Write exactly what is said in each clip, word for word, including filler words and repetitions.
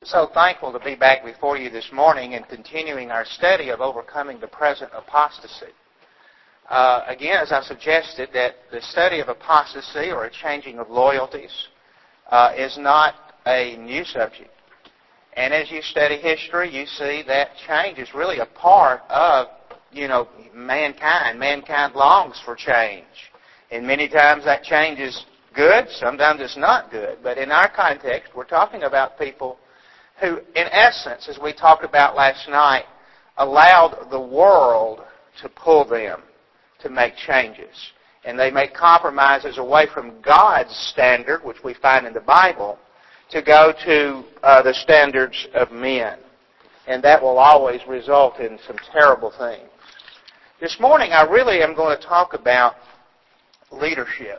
So thankful to be back before you this morning and continuing our study of overcoming the present apostasy. Uh, again, as I suggested, that the study of apostasy or a changing of loyalties uh, is not a new subject. And as you study history, you see that change is really a part of, you know, mankind. Mankind longs for change. And many times that change is good, sometimes it's not good. But in our context, we're talking about people who, in essence, as we talked about last night, allowed the world to pull them to make changes. And they make compromises away from God's standard, which we find in the Bible, to go to uh, the standards of men. And that will always result in some terrible things. This morning, I really am going to talk about leadership.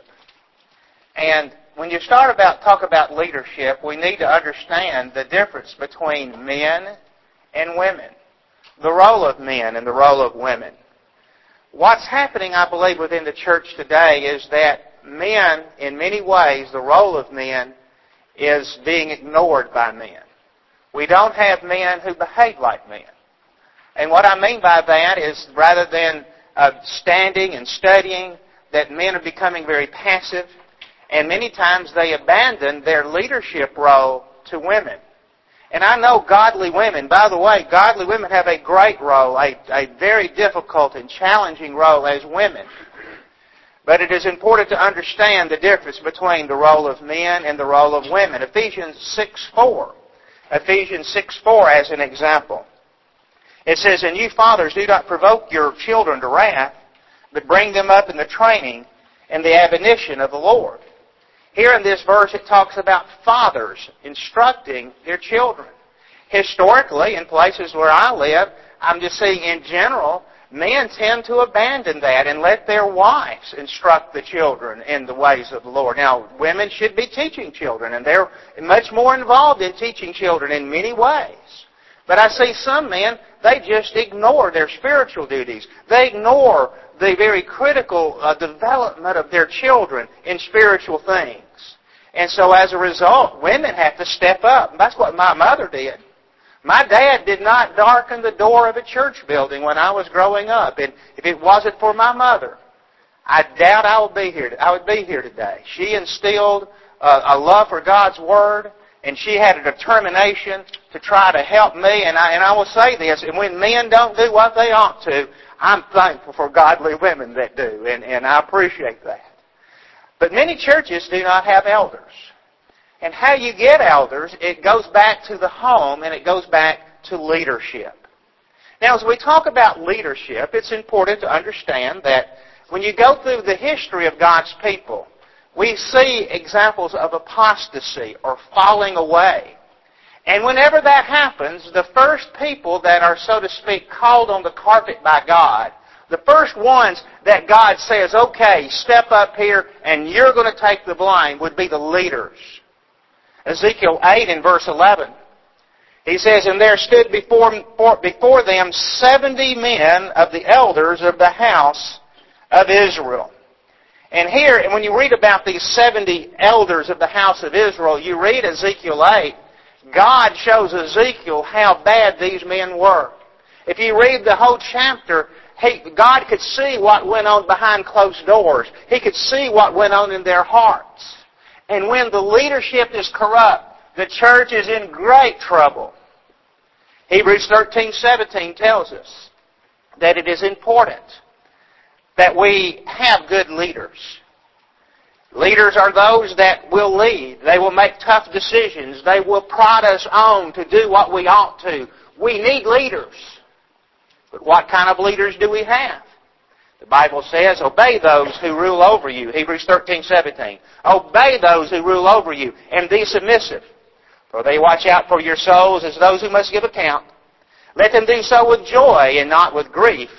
And when you start about talk about leadership, we need to understand the difference between men and women, the role of men and the role of women. What's happening, I believe, within the church today is that men, in many ways, the role of men is being ignored by men. We don't have men who behave like men. And what I mean by that is rather than uh, standing and studying, that men are becoming very passive, and many times they abandon their leadership role to women. And I know godly women, by the way, godly women have a great role, a, a very difficult and challenging role as women. But it is important to understand the difference between the role of men and the role of women. Ephesians six four. Ephesians six four as an example. It says, "And you fathers, do not provoke your children to wrath, but bring them up in the training and the admonition of the Lord." Here in this verse it talks about fathers instructing their children. Historically, in places where I live, I'm just saying in general, men tend to abandon that and let their wives instruct the children in the ways of the Lord. Now, women should be teaching children, and they're much more involved in teaching children in many ways. But I see some men, they just ignore their spiritual duties. They ignore the very critical uh, development of their children in spiritual things. And so as a result, women have to step up. And that's what my mother did. My dad did not darken the door of a church building when I was growing up. And if it wasn't for my mother, I doubt I would be here, I would be here today. She instilled uh, a love for God's Word, and she had a determination to try to help me. And I, and I will say this, and when men don't do what they ought to, I'm thankful for godly women that do, and, and I appreciate that. But many churches do not have elders. And how you get elders, it goes back to the home, and it goes back to leadership. Now, as we talk about leadership, it's important to understand that when you go through the history of God's people, we see examples of apostasy or falling away. And whenever that happens, the first people that are, so to speak, called on the carpet by God, the first ones that God says, okay, step up here and you're going to take the blame, would be the leaders. Ezekiel eight in verse eleven, he says, "And there stood before, before them seventy men of the elders of the house of Israel." And here, when you read about these seventy elders of the house of Israel, you read Ezekiel eight, God shows Ezekiel how bad these men were. If you read the whole chapter, he, God could see what went on behind closed doors. He could see what went on in their hearts. And when the leadership is corrupt, the church is in great trouble. Hebrews thirteen seventeen tells us that it is important that we have good leaders. Leaders are those that will lead. They will make tough decisions. They will prod us on to do what we ought to. We need leaders. But what kind of leaders do we have? The Bible says, obey those who rule over you. Hebrews thirteen seventeen. Obey those who rule over you, and be submissive. For they watch out for your souls as those who must give account. Let them do so with joy and not with grief,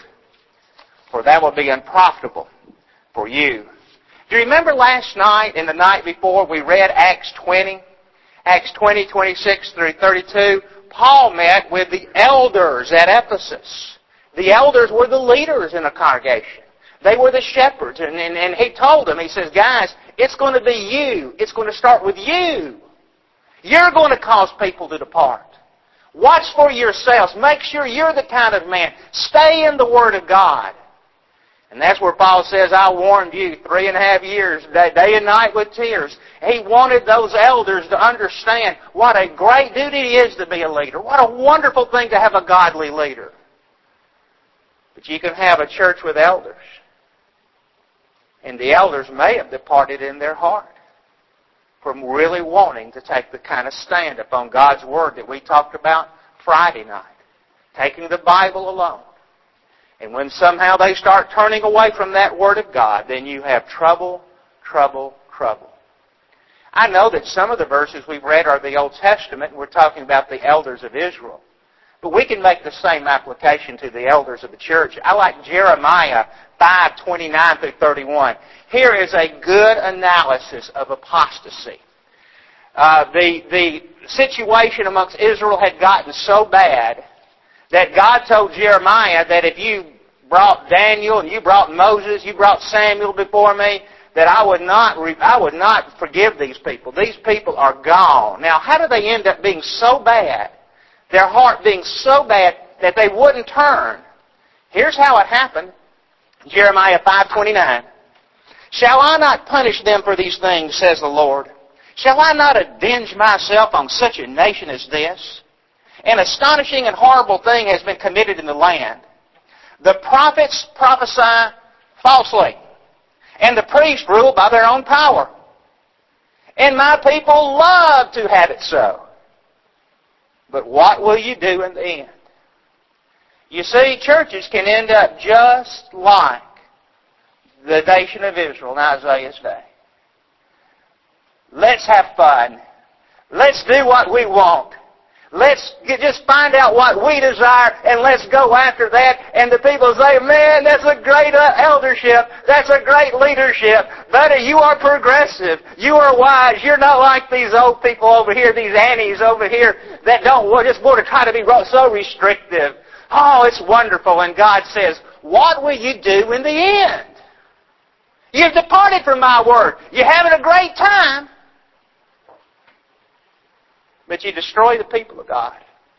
for that will be unprofitable for you. Do you remember last night and the night before we read Acts twenty? Acts twenty, twenty-six through thirty-two. Paul met with the elders at Ephesus. The elders were the leaders in the congregation. They were the shepherds. And, and, and he told them, he says, guys, it's going to be you. It's going to start with you. You're going to cause people to depart. Watch for yourselves. Make sure you're the kind of man. Stay in the Word of God. And that's where Paul says, I warned you three and a half years, day, day and night with tears. He wanted those elders to understand what a great duty it is to be a leader. What a wonderful thing to have a godly leader. But you can have a church with elders. And the elders may have departed in their heart from really wanting to take the kind of stand upon God's Word that we talked about Friday night. Taking the Bible alone. And when somehow they start turning away from that Word of God, then you have trouble, trouble, trouble. I know that some of the verses we've read are the Old Testament, and we're talking about the elders of Israel. But we can make the same application to the elders of the church. I like Jeremiah five, twenty-nine through thirty-one. Here is a good analysis of apostasy. Uh, the, the situation amongst Israel had gotten so bad that God told Jeremiah that if you brought Daniel and you brought Moses, you brought Samuel before me, that I would not I would not forgive these people. These people are gone. Now, how do they end up being so bad, their heart being so bad, that they wouldn't turn? Here's how it happened. Jeremiah five twenty-nine. Shall I not punish them for these things, says the Lord? Shall I not avenge myself on such a nation as this? An astonishing and horrible thing has been committed in the land. The prophets prophesy falsely, and the priests rule by their own power. And my people love to have it so. But what will you do in the end? You see, churches can end up just like the nation of Israel in Isaiah's day. Let's have fun. Let's do what we want. Let's get, just find out what we desire, and let's go after that. And the people say, man, that's a great uh, eldership. That's a great leadership. Buddy, you are progressive. You are wise. You're not like these old people over here, these Annies over here that don't just want to try to be so restrictive. Oh, it's wonderful. And God says, what will you do in the end? You've departed from my word. You're having a great time, but you destroy the people of God.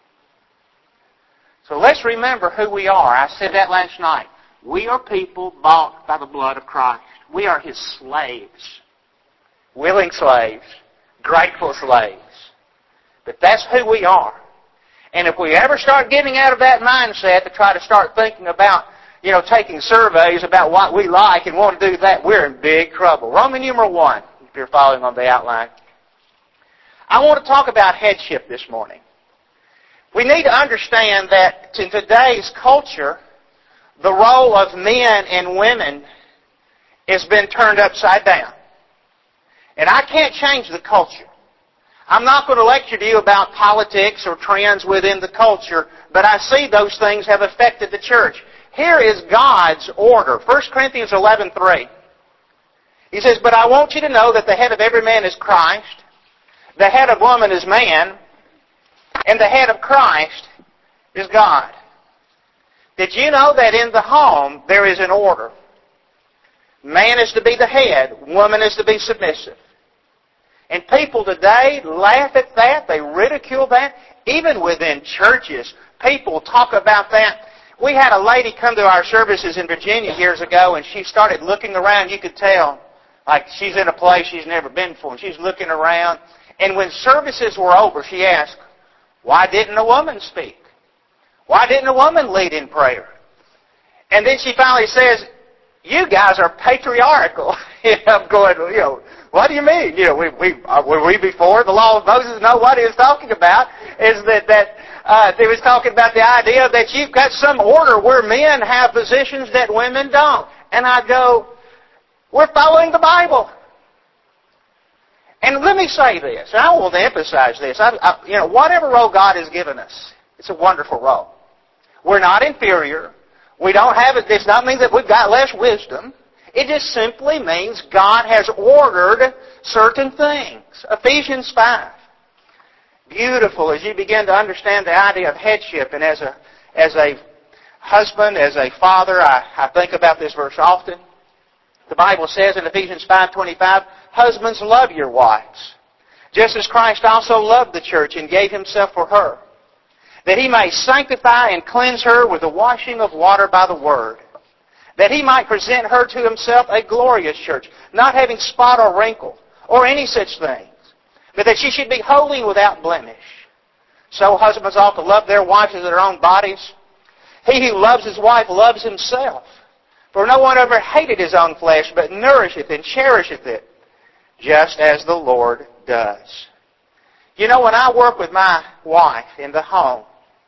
So let's remember who we are. I said that last night. We are people bought by the blood of Christ. We are His slaves. Willing slaves. Grateful slaves. But that's who we are. And if we ever start getting out of that mindset to try to start thinking about, you know, taking surveys about what we like and want to do that, we're in big trouble. Roman numeral one, if you're following on the outline. I want to talk about headship this morning. We need to understand that in today's culture, the role of men and women has been turned upside down. And I can't change the culture. I'm not going to lecture to you about politics or trends within the culture, but I see those things have affected the church. Here is God's order. First Corinthians eleven three. He says, but I want you to know that the head of every man is Christ, the head of woman is man, and the head of Christ is God. Did you know that in the home there is an order? Man is to be the head, woman is to be submissive. And people today laugh at that, they ridicule that. Even within churches, people talk about that. We had a lady come to our services in Virginia years ago, and she started looking around. You could tell, like she's in a place she's never been before. And she's looking around. And when services were over, she asked, why didn't a woman speak? Why didn't a woman lead in prayer? And then she finally says, you guys are patriarchal. I'm going, you know, what do you mean? You know, we, we, uh, were we before the law of Moses? No, what he was talking about is that, that uh, he was talking about the idea that you've got some order where men have positions that women don't. And I go, we're following the Bible. And let me say this, and I want to emphasize this. I, I, you know, whatever role God has given us, it's a wonderful role. We're not inferior. We don't have it. This does not mean that we've got less wisdom. It just simply means God has ordered certain things. Ephesians five. Beautiful as you begin to understand the idea of headship. And as a as a husband, as a father, I, I think about this verse often. The Bible says in Ephesians five twenty-five, husbands, love your wives, just as Christ also loved the church and gave Himself for her, that He may sanctify and cleanse her with the washing of water by the Word, that He might present her to Himself a glorious church, not having spot or wrinkle, or any such things, but that she should be holy and without blemish. So husbands ought to love their wives as their own bodies. He who loves his wife loves himself. For no one ever hated his own flesh, but nourisheth and cherisheth it, just as the Lord does. You know, when I work with my wife in the home,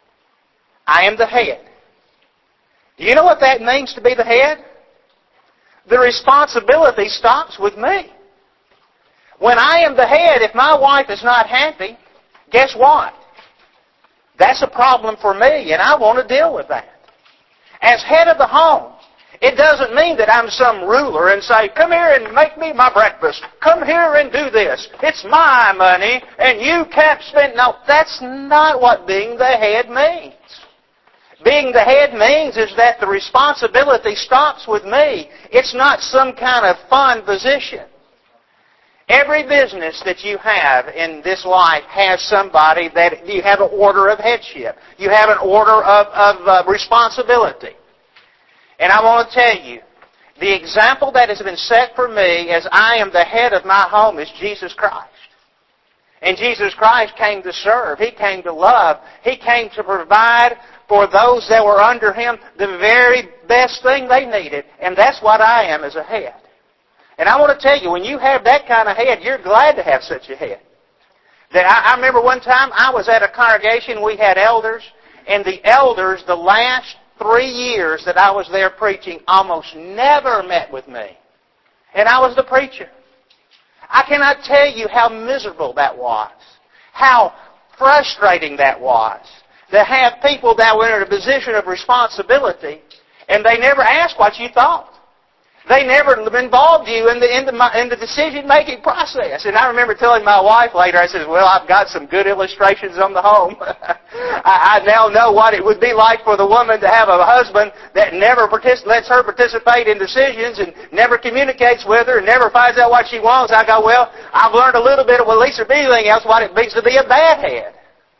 I am the head. Do you know what that means to be the head? The responsibility stops with me. When I am the head, if my wife is not happy, guess what? That's a problem for me, and I want to deal with that. As head of the home, it doesn't mean that I'm some ruler and say, come here and make me my breakfast. Come here and do this. It's my money, and you can't spend... No, that's not what being the head means. Being the head means is that the responsibility stops with me. It's not some kind of fun position. Every business that you have in this life has somebody that you have an order of headship. You have an order of, of uh, responsibility. And I want to tell you, the example that has been set for me as I am the head of my home is Jesus Christ. And Jesus Christ came to serve. He came to love. He came to provide for those that were under Him the very best thing they needed. And that's what I am as a head. And I want to tell you, when you have that kind of head, you're glad to have such a head. That I, I remember one time I was at a congregation, we had elders, and the elders, the last three years that I was there preaching, almost never met with me. And I was the preacher. I cannot tell you how miserable that was, how frustrating that was, to have people that were in a position of responsibility, and they never asked what you thought. They never involved you in the, in the, in the decision-making process. And I remember telling my wife later, I said, well, I've got some good illustrations on the home. I, I now know what it would be like for the woman to have a husband that never partic- lets her participate in decisions and never communicates with her and never finds out what she wants. I go, well, I've learned a little bit of, well, at least or anything else, what it means to be a bad head.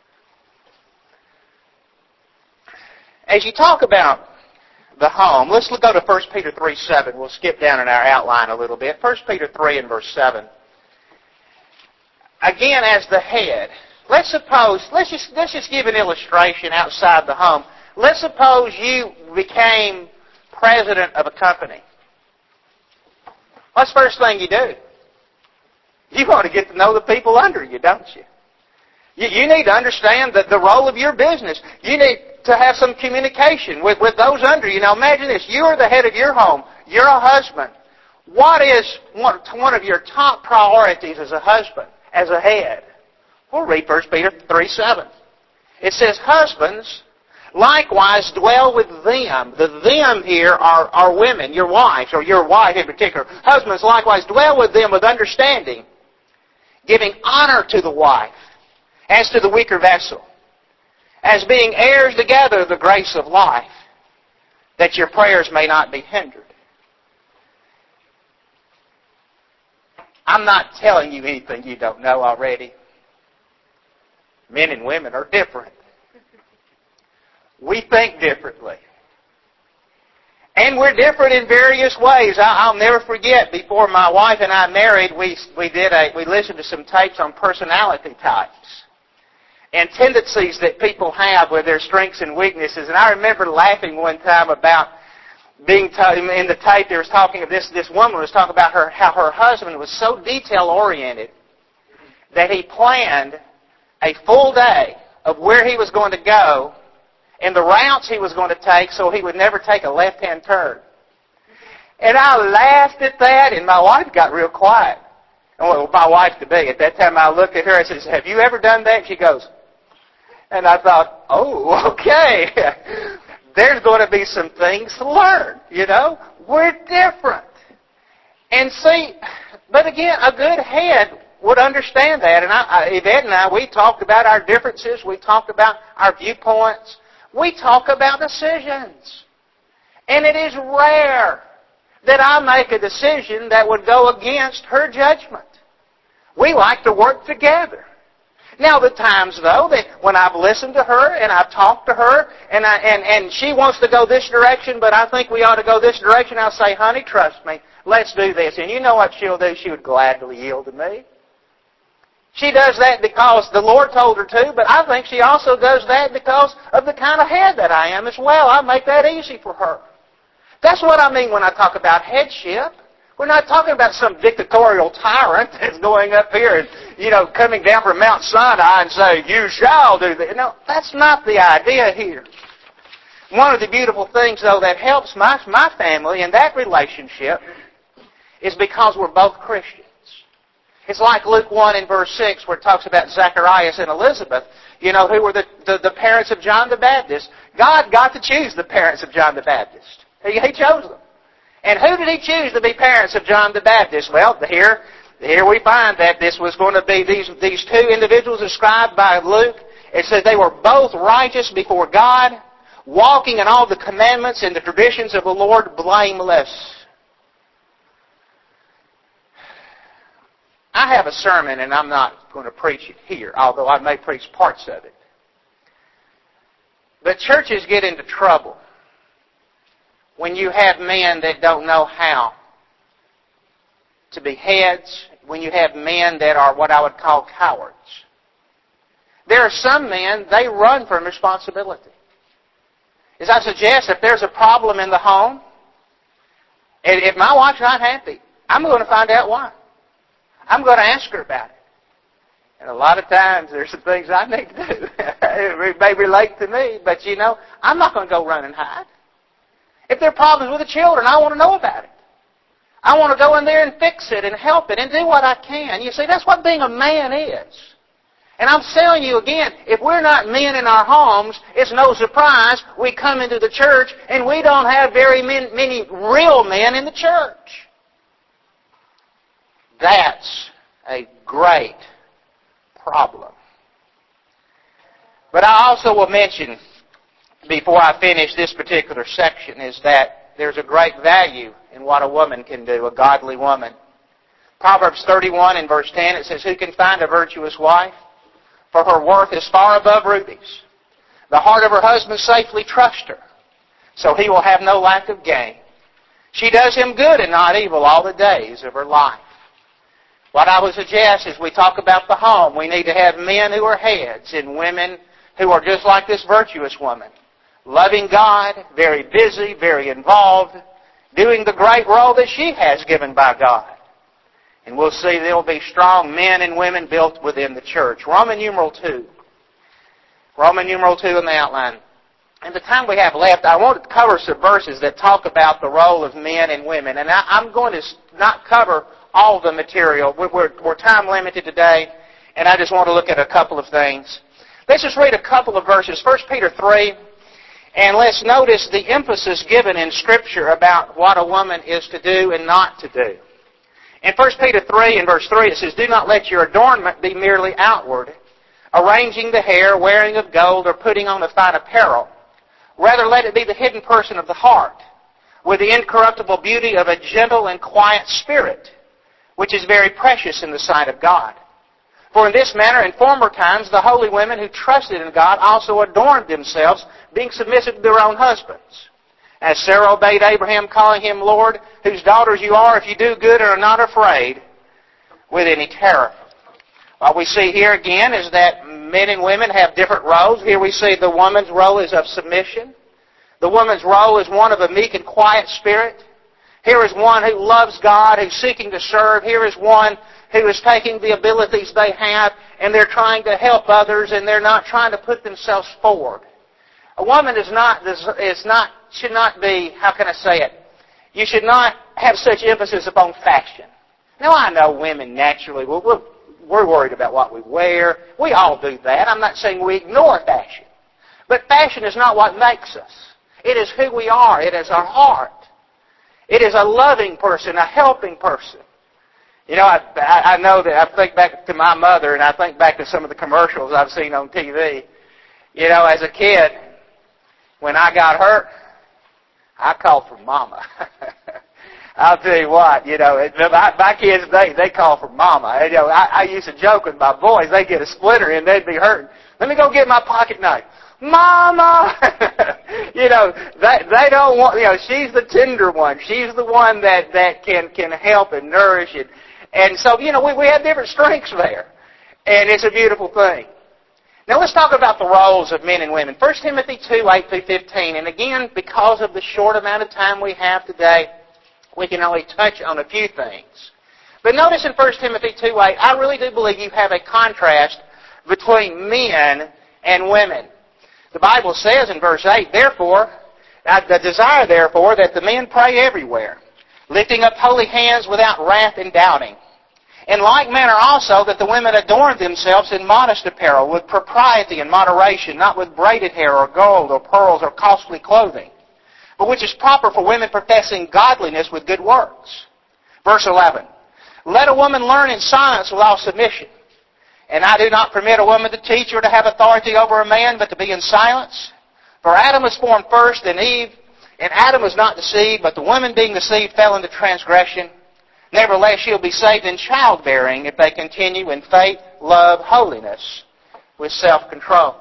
As you talk about the home, let's go to First Peter three seven. We'll skip down in our outline a little bit. First Peter three and verse seven. Again, as the head, let's suppose, let's just, let's just give an illustration outside the home. Let's suppose you became president of a company. What's the first thing you do? You want to get to know the people under you, don't you? You, you need to understand the, the role of your business. You need to have some communication with, with those under you. Now imagine this. You are the head of your home. You're a husband. What is one, one of your top priorities as a husband, as a head? We'll read First Peter three seven. It says, husbands, likewise dwell with them. The them here are, are women, your wives, or your wife in particular. Husbands, likewise dwell with them with understanding, giving honor to the wife as to the weaker vessel, as being heirs together of the grace of life, that your prayers may not be hindered. I'm not telling you anything you don't know already. Men and women are different. We think differently. And we're different in various ways. I'll never forget, before my wife and I married, we we did a we listened to some tapes on personality types and tendencies that people have with their strengths and weaknesses. And I remember laughing one time about being t- in the tape. There was talking this this woman was talking about her how her husband was so detail oriented that he planned a full day of where he was going to go and the routes he was going to take so he would never take a left-hand turn. And I laughed at that, and my wife got real quiet. And well, my wife to be. At that time, I looked at her and said, have you ever done that? She goes, and I thought, oh, okay. There's going to be some things to learn, you know. We're different. And see, but again, a good head would understand that. And I, I, Yvette and I, we talked about our differences. We talked about our viewpoints. We talk about decisions. And it is rare that I make a decision that would go against her judgment. We like to work together. Now, the times, though, that when I've listened to her and I've talked to her and, I, and, and she wants to go this direction, but I think we ought to go this direction, I'll say, honey, trust me, let's do this. And you know what she'll do? She would gladly yield to me. She does that because the Lord told her to, but I think she also does that because of the kind of head that I am as well. I make that easy for her. That's what I mean when I talk about headship. We're not talking about some dictatorial tyrant that's going up here and, you know, coming down from Mount Sinai and saying, you shall do that. No, that's not the idea here. One of the beautiful things, though, that helps my, my family in that relationship is because we're both Christians. It's like Luke one in verse six where it talks about Zacharias and Elizabeth, you know, who were the, the, the parents of John the Baptist. God got to choose the parents of John the Baptist. He, he chose them. And who did He choose to be parents of John the Baptist? Well, here, here we find that this was going to be these, these two individuals described by Luke. It says they were both righteous before God, walking in all the commandments and the traditions of the Lord blameless. I have a sermon, and I'm not going to preach it here, although I may preach parts of it. But churches get into trouble when you have men that don't know how to be heads, when you have men that are what I would call cowards. There are some men, they run from responsibility. As I suggest, if there's a problem in the home, and if my wife's not happy, I'm going to find out why. I'm going to ask her about it. And a lot of times there's some things I need to do. It may relate to me, but you know, I'm not going to go run and hide. If there are problems with the children, I want to know about it. I want to go in there and fix it and help it and do what I can. You see, that's what being a man is. And I'm telling you again, if we're not men in our homes, it's no surprise we come into the church and we don't have very many real men in the church. That's a great problem. But I also will mention, before I finish this particular section, is that there's a great value in what a woman can do, a godly woman. Proverbs thirty-one and verse ten, it says, who can find a virtuous wife? For her worth is far above rubies. The heart of her husband safely trusts her, so he will have no lack of gain. She does him good and not evil all the days of her life. What I would suggest is we talk about the home. We need to have men who are heads and women who are just like this virtuous woman. Loving God, very busy, very involved, doing the great role that she has given by God. And we'll see there will be strong men and women built within the church. Roman numeral two. Roman numeral two in the outline. In the time we have left, I want to cover some verses that talk about the role of men and women. And I, I'm going to not cover all the material. We're, we're, we're time limited today, and I just want to look at a couple of things. Let's just read a couple of verses. First Peter three, and let's notice the emphasis given in Scripture about what a woman is to do and not to do. In First Peter three and verse three, it says, do not let your adornment be merely outward, arranging the hair, wearing of gold, or putting on a fine apparel. Rather, let it be the hidden person of the heart, with the incorruptible beauty of a gentle and quiet spirit, which is very precious in the sight of God. For in this manner, in former times, the holy women who trusted in God also adorned themselves, being submissive to their own husbands. As Sarah obeyed Abraham, calling him Lord, whose daughters you are, if you do good and are not afraid with any terror. What we see here again is that men and women have different roles. Here we see the woman's role is of submission. The woman's role is one of a meek and quiet spirit. Here is one who loves God, who's seeking to serve. Here is one who is taking the abilities they have and they're trying to help others and they're not trying to put themselves forward. A woman is not, is not, should not be, how can I say it? You should not have such emphasis upon fashion. Now I know women naturally, we're, we're worried about what we wear. We all do that. I'm not saying we ignore fashion. But fashion is not what makes us. It is who we are. It is our heart. It is a loving person, a helping person. You know, I, I know that I think back to my mother and I think back to some of the commercials I've seen on T V. You know, as a kid, when I got hurt, I called for Mama. I'll tell you what, you know, it, my, my kids, they, they call for mama. You know, I, I used to joke with my boys, they get a splinter and they'd be hurting. Let me go get my pocket knife. Mama! you know, they, they don't want, you know, she's the tender one. She's the one that, that can, can help and nourish it. And so, you know, we, we have different strengths there. And it's a beautiful thing. Now let's talk about the roles of men and women. First Timothy two, eight through fifteen. And again, because of the short amount of time we have today, we can only touch on a few things. But notice in First Timothy two, eight, I really do believe you have a contrast between men and women. The Bible says in verse eight, Therefore, I desire therefore that the men pray everywhere, lifting up holy hands without wrath and doubting. In like manner also that the women adorn themselves in modest apparel, with propriety and moderation, not with braided hair or gold or pearls or costly clothing, but which is proper for women professing godliness with good works. Verse eleven, Let a woman learn in silence with all submission. And I do not permit a woman to teach or to have authority over a man, but to be in silence. For Adam was formed first, then Eve, and Adam was not deceived, but the woman being deceived fell into transgression. Nevertheless, she'll be saved in childbearing if they continue in faith, love, holiness, with self-control.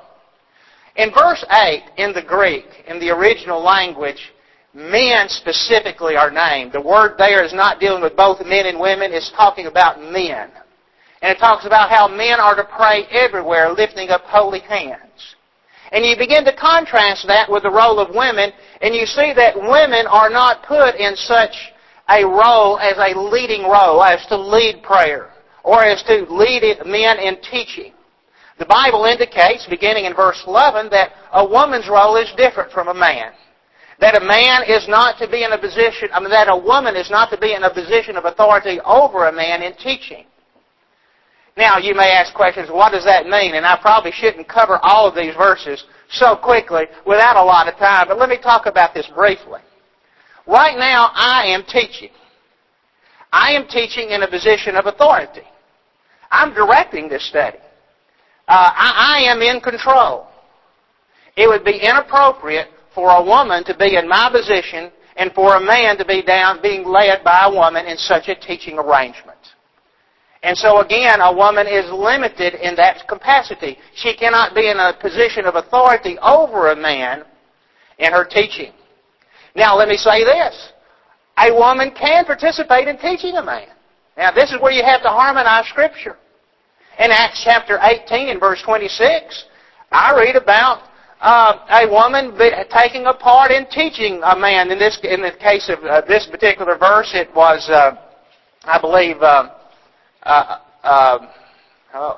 In verse eight, in the Greek, in the original language, men specifically are named. The word there is not dealing with both men and women. It's talking about men. And it talks about how men are to pray everywhere, lifting up holy hands. And you begin to contrast that with the role of women, and you see that women are not put in such a role as a leading role, as to lead prayer, or as to lead men in teaching. The Bible indicates, beginning in verse eleven, that a woman's role is different from a man. That a man is not to be in a position, I mean, that a woman is not to be in a position of authority over a man in teaching. Now, you may ask questions, what does that mean? And I probably shouldn't cover all of these verses so quickly without a lot of time, but let me talk about this briefly. Right now, I am teaching. I am teaching in a position of authority. I'm directing this study. Uh, I, I am in control. It would be inappropriate for a woman to be in my position and for a man to be down being led by a woman in such a teaching arrangement. And so again, a woman is limited in that capacity. She cannot be in a position of authority over a man in her teaching. Now, let me say this. A woman can participate in teaching a man. Now, this is where you have to harmonize Scripture. In Acts chapter eighteen and verse twenty-six, I read about uh, a woman taking a part in teaching a man. In this, in the case of uh, this particular verse, it was, uh, I believe, uh, uh, uh, oh,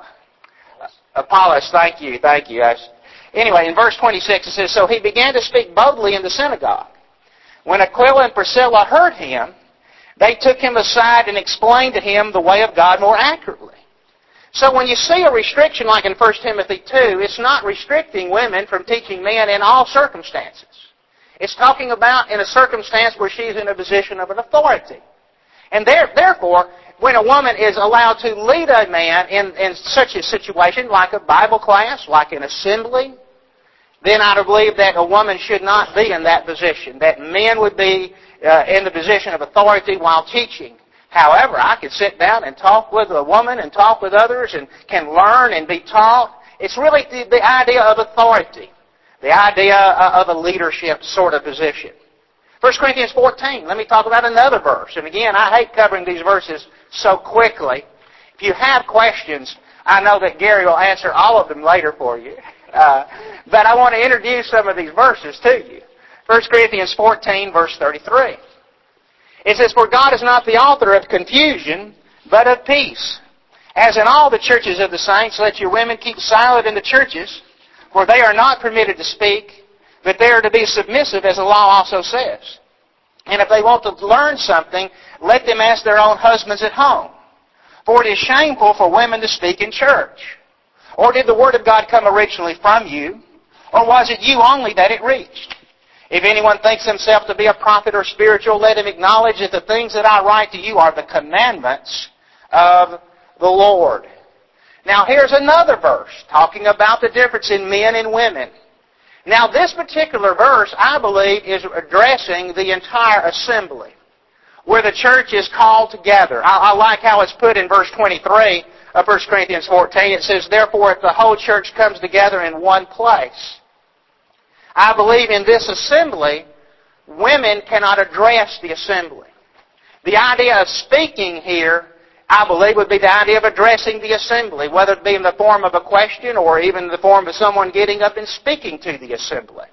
Apollos. Thank you, thank you. Anyway, in verse twenty-six, it says, So he began to speak boldly in the synagogue. When Aquila and Priscilla heard him, they took him aside and explained to him the way of God more accurately. So when you see a restriction like in First Timothy two, it's not restricting women from teaching men in all circumstances. It's talking about in a circumstance where she's in a position of an authority. And there, therefore, when a woman is allowed to lead a man in, in such a situation, like a Bible class, like an assembly, then I believe that a woman should not be in that position, that men would be uh, in the position of authority while teaching. However, I could sit down and talk with a woman and talk with others and can learn and be taught. It's really the, the idea of authority, the idea of a leadership sort of position. First Corinthians fourteen, let me talk about another verse. And again, I hate covering these verses so quickly. If you have questions, I know that Gary will answer all of them later for you. Uh, but I want to introduce some of these verses to you. First Corinthians fourteen, verse thirty-three. It says, For God is not the author of confusion, but of peace. As in all the churches of the saints, let your women keep silent in the churches, for they are not permitted to speak, but they are to be submissive, as the law also says. And if they want to learn something, let them ask their own husbands at home. For it is shameful for women to speak in church. Or did the Word of God come originally from you? Or was it you only that it reached? If anyone thinks himself to be a prophet or spiritual, let him acknowledge that the things that I write to you are the commandments of the Lord. Now here's another verse talking about the difference in men and women. Now this particular verse, I believe, is addressing the entire assembly. where the church is called together. I, I like how it's put in verse twenty-three of First Corinthians fourteen. It says, therefore, if the whole church comes together in one place. I believe in this assembly, women cannot address the assembly. The idea of speaking here, I believe, would be the idea of addressing the assembly, whether it be in the form of a question or even in the form of someone getting up and speaking to the assembly.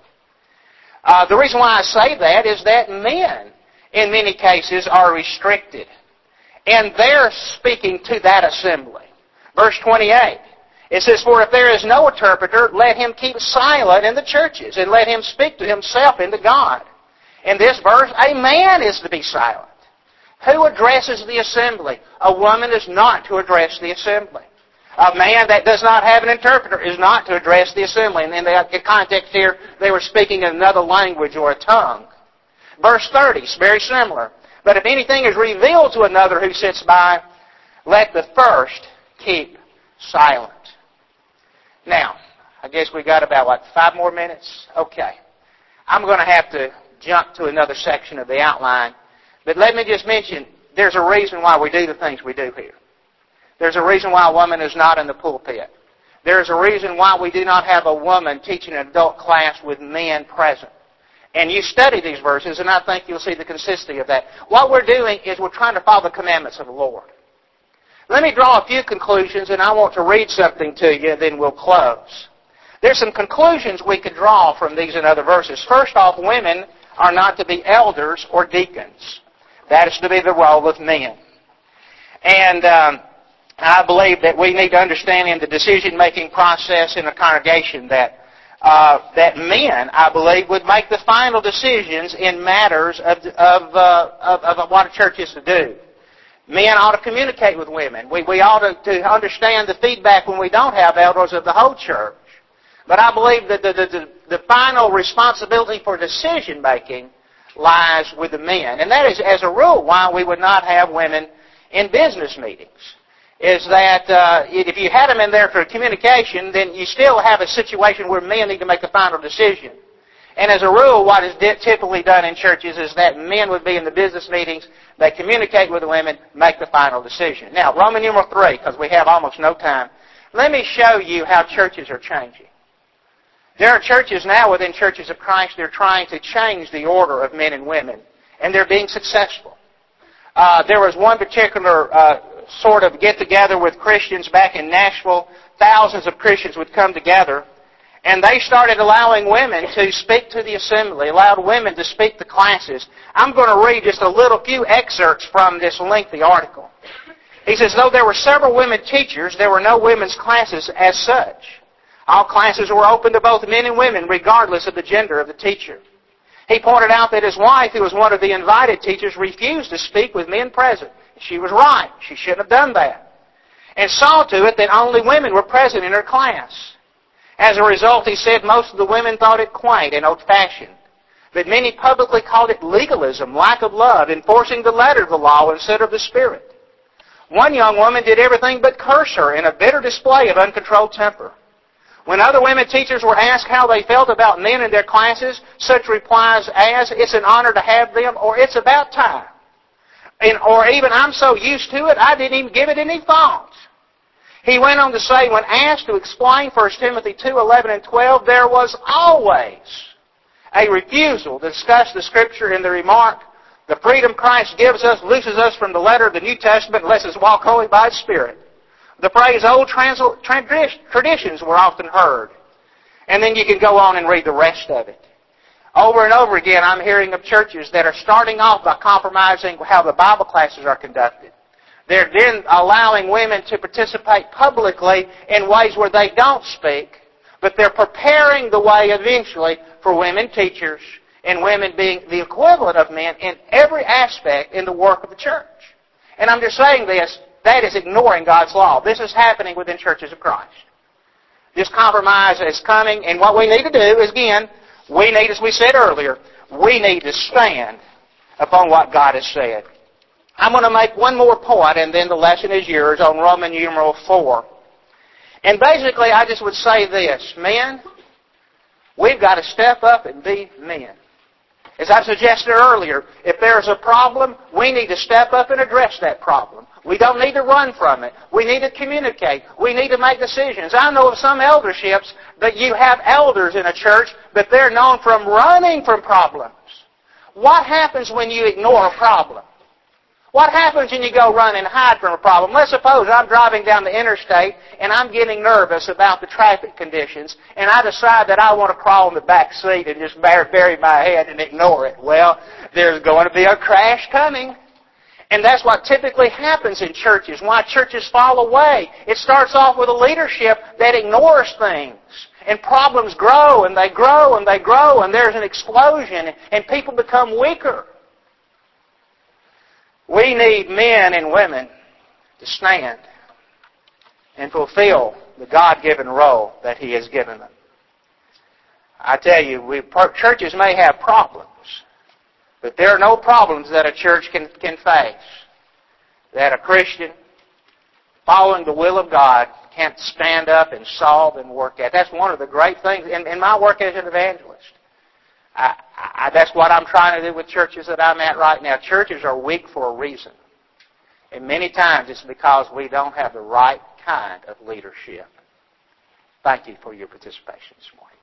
Uh, the reason why I say that is that men, in many cases, are restricted. And they're speaking to that assembly. Verse twenty-eight, it says, for if there is no interpreter, let him keep silent in the churches, and let him speak to himself and to God. In this verse, a man is to be silent. Who addresses the assembly? A woman is not to address the assembly. A man that does not have an interpreter is not to address the assembly. And in the context here, they were speaking in another language or a tongue. Verse thirty is very similar. But if anything is revealed to another who sits by, let the first keep silent. Now, I guess we got about, what, five more minutes? Okay. I'm going to have to jump to another section of the outline. But let me just mention, there's a reason why we do the things we do here. There's a reason why a woman is not in the pulpit. There's a reason why we do not have a woman teaching an adult class with men present. And you study these verses, and I think you'll see the consistency of that. What we're doing is we're trying to follow the commandments of the Lord. Let me draw a few conclusions, and I want to read something to you, then we'll close. There's some conclusions we could draw from these and other verses. First off, women are not to be elders or deacons. That is to be the role of men. And um, I believe that we need to understand in the decision-making process in a congregation that uh, that men, I believe, would make the final decisions in matters of of, uh, of of what a church is to do. Men ought to communicate with women. We we ought to, to understand the feedback when we don't have elders of the whole church. But I believe that the the, the, the final responsibility for decision-making lies with the men. And that is, as a rule, why we would not have women in business meetings. Is that uh, if you had them in there for communication, then you still have a situation where men need to make the final decision. And as a rule, what is typically done in churches is that men would be in the business meetings, they communicate with the women, make the final decision. Now, Roman numeral three, because we have almost no time, let me show you how churches are changing. There are churches now within Churches of Christ, they're trying to change the order of men and women, and they're being successful. Uh, there was one particular uh, sort of get-together with Christians back in Nashville. Thousands of Christians would come together, and they started allowing women to speak to the assembly, allowed women to speak to classes. I'm going to read just a little few excerpts from this lengthy article. He says, though there were several women teachers, there were no women's classes as such. All classes were open to both men and women, regardless of the gender of the teacher. He pointed out that his wife, who was one of the invited teachers, refused to speak with men present. She was right. She shouldn't have done that. And saw to it that only women were present in her class. As a result, he said most of the women thought it quaint and old-fashioned. But many publicly called it legalism, lack of love, enforcing the letter of the law instead of the spirit. One young woman did everything but curse her in a bitter display of uncontrolled temper. When other women teachers were asked how they felt about men in their classes, such replies as, it's an honor to have them, or it's about time. And, or even, I'm so used to it, I didn't even give it any thought. He went on to say, when asked to explain First Timothy two, eleven and twelve, there was always a refusal to discuss the Scripture in the remark, the freedom Christ gives us looses us from the letter of the New Testament and lets us walk only by His Spirit. The phrase old trans- traditions were often heard. And then you can go on and read the rest of it. Over and over again, I'm hearing of churches that are starting off by compromising how the Bible classes are conducted. They're then allowing women to participate publicly in ways where they don't speak, but they're preparing the way eventually for women teachers and women being the equivalent of men in every aspect in the work of the church. And I'm just saying this, that is ignoring God's law. This is happening within Churches of Christ. This compromise is coming, and what we need to do is, again, we need, as we said earlier, we need to stand upon what God has said. I'm going to make one more point, and then the lesson is yours on Roman numeral four. And basically, I just would say this, men, we've got to step up and be men. As I suggested earlier, if there's a problem, we need to step up and address that problem. We don't need to run from it. We need to communicate. We need to make decisions. I know of some elderships that you have elders in a church, but they're known from running from problems. What happens when you ignore a problem? What happens when you go run and hide from a problem? Let's suppose I'm driving down the interstate and I'm getting nervous about the traffic conditions and I decide that I want to crawl in the back seat and just bury my head and ignore it. Well, there's going to be a crash coming. And that's what typically happens in churches, why churches fall away. It starts off with a leadership that ignores things. And problems grow and they grow and they grow and there's an explosion and people become weaker. We need men and women to stand and fulfill the God-given role that He has given them. I tell you, we, churches may have problems, but there are no problems that a church can, can face that a Christian following the will of God can't stand up and solve and work at. That's one of the great things in, in my work as an evangelist. I, I, that's what I'm trying to do with churches that I'm at right now. Churches are weak for a reason. And many times it's because we don't have the right kind of leadership. Thank you for your participation this morning.